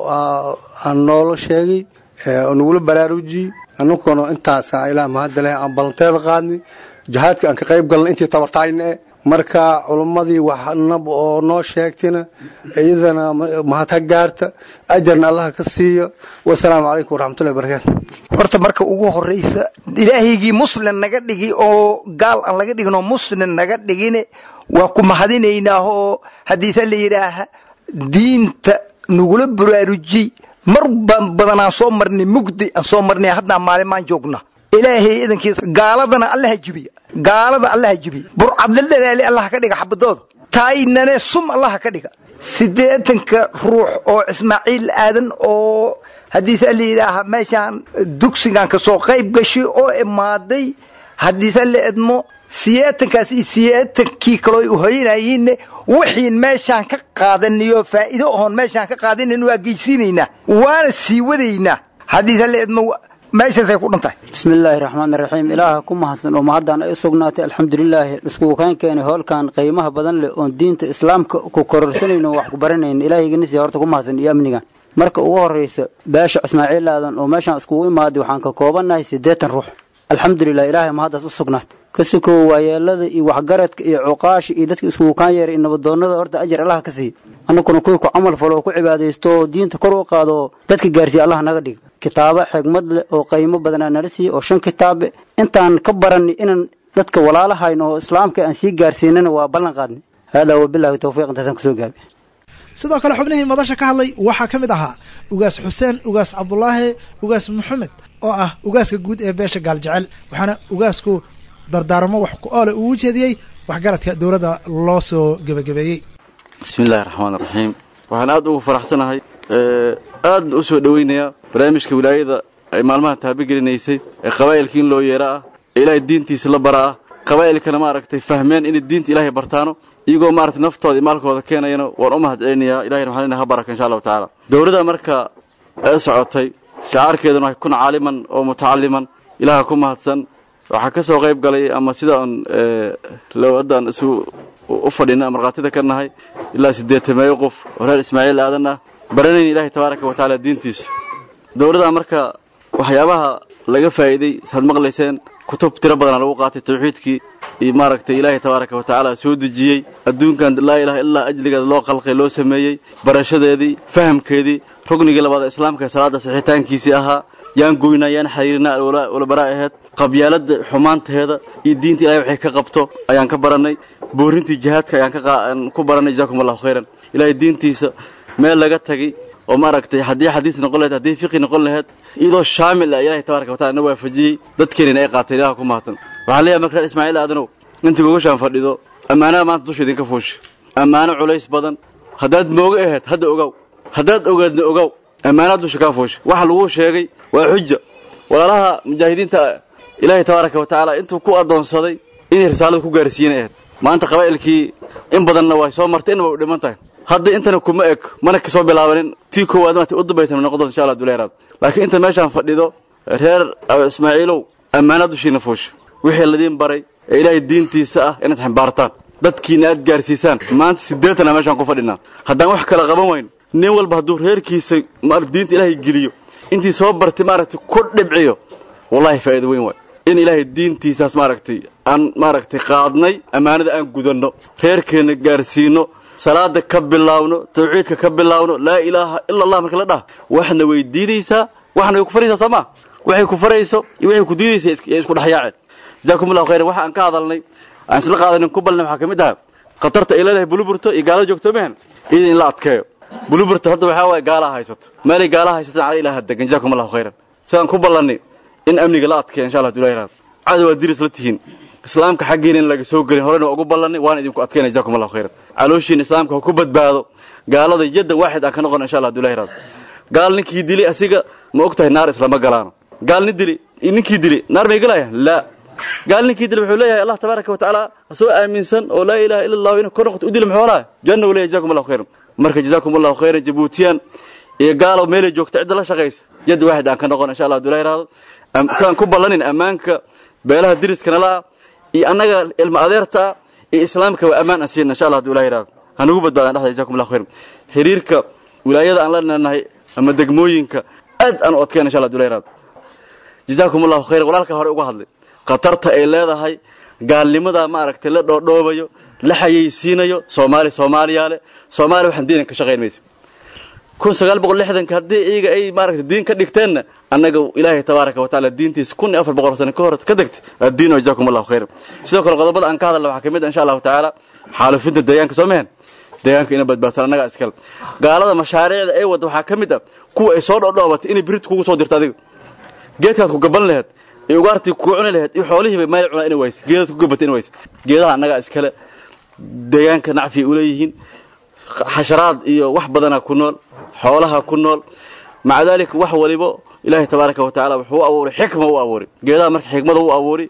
aan noola sheegay oo nagula baraarujiyey annaguna intaasa ilaa mahadda leh aan ballanteeda qaadnay jihaadka aan ka qayb galnay intii tabartaayne marka culimmadii waxnab oo noo sheegtina iyadana mahad ha gaarta ajarna allah ka siiyo wasalaamu calaykum waraxmatullahi wabarakaatu horta marka ugu horraysa ilaahaygii muslim naga dhigi oo gaal aan laga dhigin oo muslim naga dhigine waa ku mahadinaynaa oo haddiise la yidhaaha diinta nagula baraarujiyey mar baan badanaan soo marnay mugdi aan soo marnay haddaan maalimaan joogna ilaahay idankiisa gaaladana allaha jibiya gaalada allaha jibiya burcadladhalaali allaha ka dhiga xabadooda taaynane sum allaha ka dhiga siddeetanka ruux oo ismaaciil aadan oo haddiise la yidhaaha meeshaan dugsigan ka soo qayb gashay oo imaaday haddiise la edmo siyeetankaas iyo siyeetankii kaloo u hoyanayiinne wixiin meeshaan ka qaadaniyo faa'iido oon meeshaan ka qaadanan waa geysiinaynaa waana sii wadaynaa haddiise la edmo meeshaasay ku dhantahay bismillaahi raxmaan raxiim ilaaha ku mahadsan oo mahaddan ay u sugnaatay alxamdulilaahi iskugu kaan keenay howlkan qiimaha badan leh oon diinta islaamka ku kororsanayno wax ku baranayno ilaahayganisi horta ku mahadsan iyo amnigan marka ugu horraysa beesha ismaaciil aadan oo meeshaan iskugu imaaday waxaan ka koobannahay siddeetan ruux alxamdulilah ilaahay mahaddaas u sugnaatay ka sukow waayeelada iyo waxgaradka iyo cuqaasha iyo dadka iskugu kaan yeeray iyo nabadoonnada horta ajar allah ka siiya annaguna kuwii ku camal falo oo ku cibaadaysto oo diinta kor u qaado oo dadka gaarsiiya allah naga dhiga kitaabo xigmad leh oo qiimo badanaa nala siiya oo shan kitaabe intaan ka baranay inaan dadka walaalahayno oo islaamka aan sii gaarsiinana waa ballan qaadnay haadaa wabilaahi tawfiiq intaasaan kusoo gaabi sidoo kale xubnihii madasha ka hadlay waxaa ka mid ahaa ugaas xuseen ugaas cabdulaahi ugaas maxamed oo ah ugaaska guud ee beesha gaaljecel waxaana ugaasku dardaarmo wax ku oole uu jeediyey waxgaradka dowladda loo soo gebagabeeyey bismillahi raxmaan raxiim waxaan aad ugu faraxsanahay aad u soo dhoweynayaa barnaamijka wilaayada ay maalmaha taabagelineysay ee qabaa'ilkii in loo yeera ah ee ilaahay diintiisa la bara ah qabaa'ilkana maaragtay fahmeen inay diinta ilaahay bartaano iyagoo maaragtay naftooda iyo maalkooda keenayana waan u mahad celinayaa ilahayna waxaan leenahay ha baraka insha allahu tacaala dowladda marka ee socotay shacaarkeeduna waxay kun caaliman oo mutacalliman ilaaha ku mahadsan waxaa ka soo qayb galay ama sidaan lowadaaan isu u fadhina markhaatida ka nahay ilaa siddeetameeyo qof oo reer ismaaciil aadan ah baranayna ilaahay tabaaraka wa tacaala diintiisa dowladda marka waxyaabaha laga faa'iiday saad maqlayseen kutub tiro badanaa lagu qaatay tawxiidkii iyo maaragtay ilaahay tabaaraka wa tacaala soo dejiyey adduunkan laa ilaaha illaa ajligeeda loo qalqay loo sameeyey barashadeedii fahamkeedii rugniga labaad islaamka ee salaada saxiitaankiisii ahaa yaan goynaa yaan xiriirnaa walabaraa ahayd qabyaalada xumaanteeda iyo diinta ilaahay waxay ka qabto ayaan ka baranay boorintii jihaadka ayaan ka ku baranay jazaakum allahu khayran ilaahay diintiisa meel laga tagay oo maaragtay haddii xadiis noqon lahayd haddii fiqi noqon lahayd iyadoo shaamil ah ilaahay tabaaraka wa tacaala na waafajiyey dadkeenina ay qaateen ilaah ku mahadsan waxaan leeyahay markaa ismaaciil aadanow intii gogashaan fadhido ammaanada maanta dusha idinka fuusha ammaano culays badan haddaad mooga ahayd hadda ogow haddaad ogaadna ogow ammaanada dusha kaa fuusha waxa lagu sheegay waa xuja walaalaha mujaahidiinta ilaahay tabaaraka wa tacaala intuu ku addoonsaday inay risaalada ku gaarsiiyeen ahayd maanta qabaa'ilkii in badanna way soo martay inna way u dhiman tahay hadda intana kuma eg mana kasoo bilaabanin tii koowaad maanta u dambaysan noqon doonto insha Allah duleeraad laakiin inta meeshaan fadhido reer Ismaaciilow ammaanada dushiina fuusha wixii ladin baray ee ilaahay diintiisa ah inaad xambaartaan dadkiina aad gaarsiisaan maanta sideetan meeshaan ku fadhinaa haddaan wax kala qaban wayno nin walba hadduu reerkiisa maar diinta ilaahay geliyo intii soo bartay maaragtay ku dhibciyo wallahi faa'iido weyn way in ilaahay diintiisaas maaragtay aan maaragtay qaadnay ammaanada aan gudanno reerkeena gaarsiino salaada ka bilaawno tawxiidka ka bilaawno laa ilaaha illa allah marka la dhaha waxna way diidaysaa waxna way ku faraysaa sama waxay ku farayso iyo waxay ku diidaysaa isku dhaxyaaceen jazaakum allahu khayran waxa aan ka hadalnay aan isla qaadanin ku balnay waxa kamid ah qatarta ay leedahay buluburto iyo gaalada joogto meen idin la adkeeyo buluburto hadda waxa way gaalaha haysato meelay gaalaha haysato aan ilaaha degan jazaakum allahu khayran sidaan ku ballanay in amniga la adkeeyo insha Allah duleeraad cadow diris la tihiin islaamka xaqiina in laga soo galin horena ugu ballanay waan idinku adkeynaa jazaakum allahu khayran calooshiin islaamka ku badbaado gaalada yadda waaxid aan ka noqon insha Allah duleeraad gaal ninkii dilay asiga ma ogtahay naar islaama galaano gaal ni dilay ninkii dilay naar may galayaan la gaal ninkii dilay wuxuu leeyahay Allah tabaaraka wa tacaala soo aaminsan oo laa ilaaha illa allah inuu kornoqto u dilay muxuu lahaa janna wala jazaakum allahu khayran marka jazaakum allahu khayran jabuutiyan iyo gaalo meel joogta cid la shaqeysa yadda waaxid aan ka noqon insha Allah duleeraad saan ku ballanin amaanka beelaha diriskana la iyo anaga ilma adeerta iyo islaamka waa amaan asiin insha Allah duleeraad hanugu badbaadan dhaxda jazaakum allahu khayran xiriirka wilaayada aan la leenahay ama degmooyinka aad aan u adkeen insha Allah duleeraad jazaakum allahu khayran walaalka hore uga hadlay qatarta ay leedahay gaalnimada ma aragtay la dhoodhoobayo la xayeysiinayo Soomaali Soomaaliyaale Soomaali waxaan diin ka shaqeynayso kun sagaal boqol lixdan ka hadii iyaga ay ma aragtay diin ka dhigteen annaga ilaahay tabaaraka wa tacaala diintiisa kun iyo afar boqol sano ka hor ka dagtay diin oo jazaakum allahu khayran sidoo kale qodobada aan ka hadalno waxa kamid ah insha Allah tacaala xaalufinta deegaanka Soomaaliya deegaanka ina badbaadsan annaga iskal gaalada mashaariicda ay wada waxa kamid ah kuwa ay soo dhoodhoobatay in birid kugu soo dirto adiga geedkaad ku gaban lahayd iyo ugaartii ku cunay lahayd iyo xoolihii meel cunaa in ways geedad ku gabatay in ways geedaha annaga iskale deegaanka nacfi u leeyihiin xasharaad iyo wax badan ku nool xoolaha ku nool maca dalika wax waliba ilaahay tabaaraka wa tacaala wuxuu abuuray xikma uu abuuray geedaha marka xikmada uu abuuray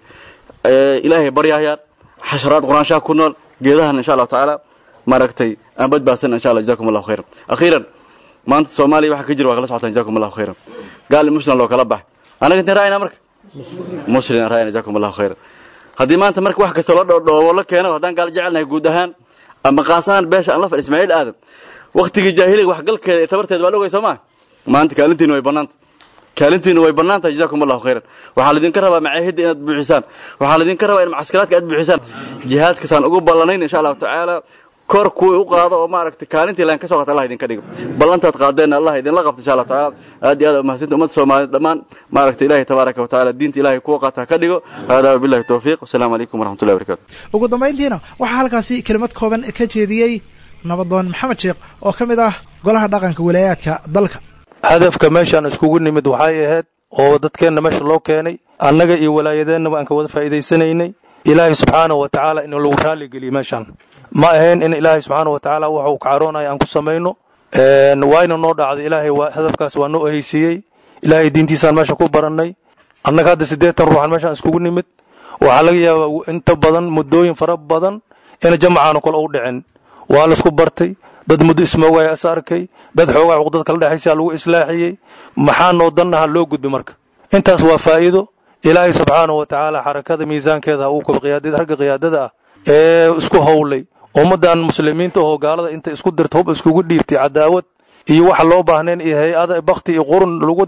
ilaahay baryayaan xasharaad quraansha ku nool geedahan insha Allah tacaala maragtay aan badbaasan insha Allah jazaakum allahu khayran akhiran maanta Soomaaliya waxa ka jira waa kala socotaan jazaakum allahu khayran gaal muslim loo kala bax anaga inta raayna marka muslim raayna jazaakum allahu khayran hadii maanta marka wax kasta loo dhoodhoobo la keeno hadaan gaal jecelnahay guud ahaan ama qaasaan beesha aan la fadhiis Ismaaciil aadan waqtigii jaahiliga wax galkeeda tabarteed waa logay Soomaa maanta kaalintiina way banaanta kaalintiina way banaanta jazaakum allahu khayran waxa la idin ka rabaa macaahid inaad buuxisaan waxa la idin ka rabaa in mucaskaraadka aad buuxisaan jihaadka saan ugu ballanayn insha Allah tacaala kor ku u qaado oo maaragtay kaalintii laan ka soo qaato Allah idin ka dhigo ballantaad qaadeen Allah idin la qabto insha Allah tacaala aad iyo aad mahadsanid umad Soomaaliyeed dhamaan maaragtay Ilaahay tabaaraka wa tacaala diinta Ilaahay ku qaata ka dhigo hada billahi tawfiiq assalamu alaykum warahmatullahi wabarakatuh ugu dambeyntiina waxa halkaasi kelimad kooban ka jeediyay nabadoon maxamed sheekh oo kamid ah golaha dhaqanka wilaayadka dalka hadafka meeshan iskugu nimid waxay ahayd oo dadkeena meesha loo keenay annaga iyo walaayadeena aan ka wada faa'iideysanaynay ilaahay subxaanahu wa tacaala in lagu raali geliyo meeshan ma ahayn in ilaahay subxaanahu wa tacaala waxa uu ka caroonayo aan ku samayno een wayna noo dhacday ilaahay waa hadafkaas waa noo haysiiyey ilaahay diintiisaan meesha ku barannay annaga hadda siddeetan ruuxan meeshan iskugu nimid waxaa laga yaabaa inta badan muddooyin fara badan in jamcaanu kale u dhicin waa la isku bartay dad muddo ismoogay as arkay dad xoogaa xuquuqda kala dhaxaysa lagu islaaxiyay maxaa noo dannaha loo gudbi marka intaas waa faa'iido ilaahay subxaanahu wa tacaala xarakada miisaankeeda uu ku qiyaadada ragga qiyaadada ah ee isku howlay ummadan muslimiinta oo gaalada inta isku dirto hub iskugu dhiibtay cadaawad iyo wax loo baahneen iyo hay'ada bakti iyo qurun lagu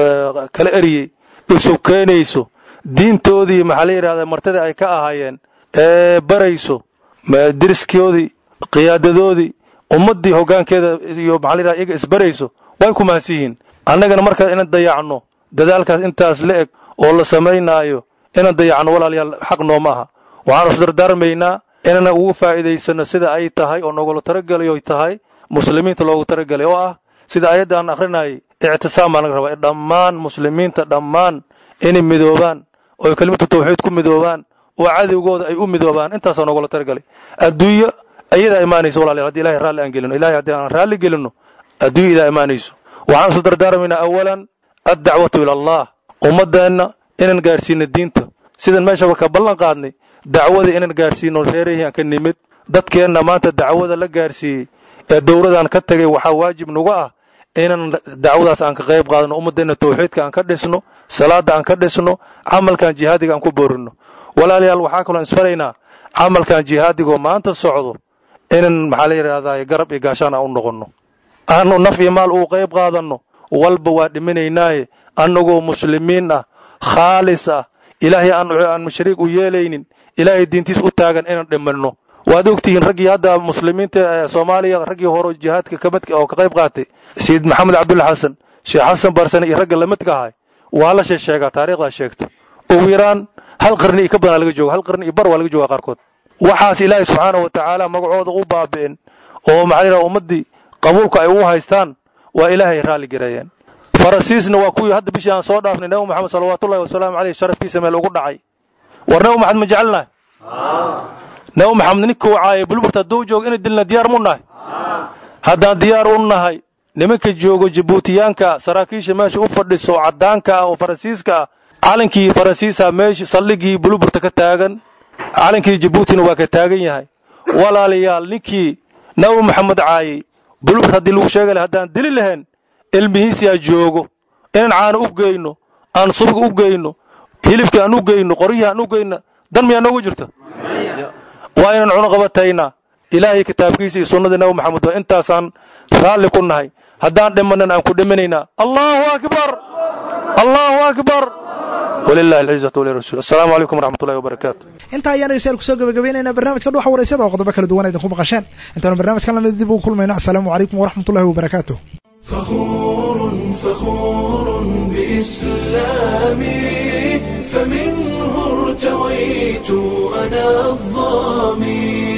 kala eriyay isu keenayso diintoodii maxaa la yiraahdaa martada ay ka ahaayeen ee barayso deriskoodii qiyaadadoodii ummaddii hoggaankeeda iyo maxaa la yidhaha iyaga isbarayso way ku mahadsan yihiin annagana markaa inaan dayacno dadaalkaas intaas la eg oo la samaynaayo inaan dayacno walaalayaal xaq nooma aha waxaan isdardaarmaynaa inaan ugu faa'iidaysano sida ay tahay oo nogula taragelayo tahay muslimiinta loogu taragelay oo ah sida ayadda aan akhrinayay ictisaam baa laga rabaa dhammaan muslimiinta dhammaan inay midoobaan oo kelimatu tawxiid ku midoobaan oo cadowgooda ay u midoobaan intaasoo nogula taragelay adduunyo ayadaa imaanayso walaalayaal haddii ilahay raalli aan gelino ilahay haddii aan raalli gelinno adduunyo idaa imaanayso waxaan isu dardaarmaynaa awalan addacwatu ila allah ummaddeenna inaan gaarsiino diinta sidan meeshaba ka ballan qaadnay dacwada inaan gaarsiino reerihii aan ka nimid dadkeenna maanta dacwada la gaarsiiyey ee dowladaan ka tagay waxaa waajib nagu ah inaan dacwadaas aan ka qayb qaadano ummaddeenna tawxiidka aan ka dhisno salaada aan ka dhisno camalkan jihaadiga aan ku boorino walaalayaal waxaa kaloo isfaraynaa camalkan jihaadigoo maanta socdo inaan maxaa la yidhaahdaa garab iyo gaashaan aan u noqonno aanu naf iyo maal uu qayb qaadanno walba waa dhiminaynaaye annagoo muslimiin ah khaalis ah ilaahay aan shariik u yeelaynin ilaahay diintiis u taagan inaan dhimanno waad ogtihiin raggii hadda muslimiinta soomaaliya raggii hore jihaadka kamidka oo ka qayb qaatay sayid maxamed cabdulla xasan sheekh xasan barsane iyo ragga lamidka ahay waa la sheegaa taariikhdaa sheegta ugu yaraan hal qarni iyo ka badan laga jooga hal qarni iyo bar waa laga jooga qaarkood waxaas ilaahay subxaana wa tacaala magacooda u baabi'in oo maxaa la ummaddii qabuulka ay ugu haystaan waa ilaahay raalli gareeyeen farasiisna waa kuwii hadda bishii aan soo dhaafnay nabi maxamed salawaatullahi wasalaamu caleyh sharafkiisa meel ugu dhacay war nabi maxamed ma jecelnahay nabi maxamed ninkuu caayay bulburta hadduu joogo inay dilna diyaar mu nahay haddaan diyaar u nahay nimanka joogo jabuutiyaanka saraakiisha meesha u fadhiso caddaanka ah oo farasiiska ah calankii farasiisa meesha saldhigii bulburta ka taagan calankii jabuutina waa ka taagan yahay walaalayaal ninkii nabi maxamed caayay bulburta haddii lagu sheega lahay haddaan dili lahayn ilmihiisiyaa joogo inaan caano u geyno aan subig u geyno hilibkii aan u geyno qoryihii aan u geyno dan miyaa noogu jirta waa inaan cuno qabataynaa ilaahay kitaabkiisa iyo sunnadii nabi maxamed waa intaasaan raalli ku nahay haddaan dhimanan aan ku dhiminaynaa allahu akbar allahu akbar walilahi alcizatu walirasuul assalaamu calaykum waraxmatullahi wabarakaatu intaa ayaan dhegeystayaal kusoo gabagabaynaynaa barnaamijka dhuxa wareysada oo qodobo kala duwan idinku maqasheen intaanu barnaamijkan lamid dib ugu kulmayno assalaamu calaykum waraxmatullahi wabarakaatu فخور فخور بإسلامي فمنه ارتويت أنا الظامي